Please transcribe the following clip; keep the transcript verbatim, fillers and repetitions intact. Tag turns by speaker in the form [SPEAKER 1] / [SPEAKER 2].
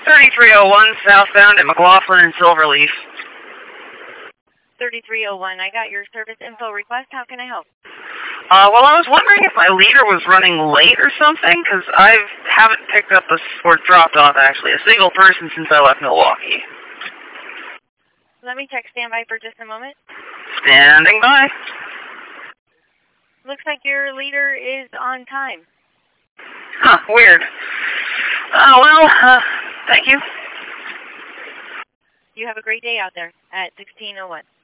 [SPEAKER 1] thirty-three oh one southbound at McLaughlin and Silverleaf.
[SPEAKER 2] thirty-three oh one, I got your service info request. How can I help?
[SPEAKER 1] Uh, well, I was wondering if my leader was running late or something, because I haven't picked up a, or dropped off, actually, a single person since I left Milwaukee.
[SPEAKER 2] Let me check standby for just a moment.
[SPEAKER 1] Standing by.
[SPEAKER 2] Looks like your leader is on time.
[SPEAKER 1] Huh, weird. Oh, well, uh, thank you.
[SPEAKER 2] You have a great day out there at sixteen oh one.